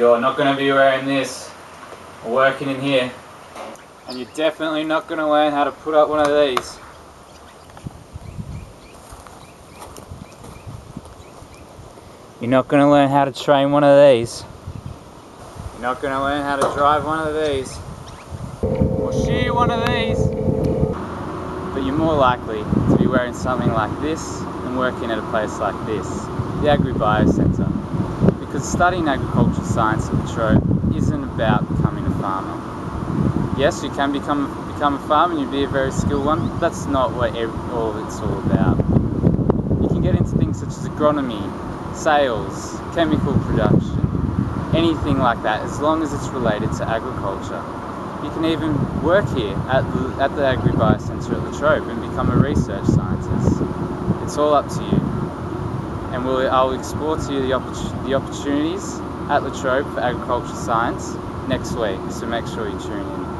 You're not going to be wearing this or working in here. And you're definitely not going to learn how to put up one of these. You're not going to learn how to train one of these. You're not going to learn how to drive one of these. Or shear one of these. But you're more likely to be wearing something like this and working at a place like this, the Agri-Bio-Centre. Because studying agricultural science at Latrobe isn't about becoming a farmer. Yes, you can become a farmer and you'd be a very skilled one, but that's not what all it's all about. You can get into things such as agronomy, sales, chemical production, anything like that, as long as it's related to agriculture. You can even work here at the Agri-Bio-Centre at Latrobe and become a research scientist. It's all up to you. And I'll explore to you the opportunities at Latrobe for agricultural science next week, so make sure you tune in.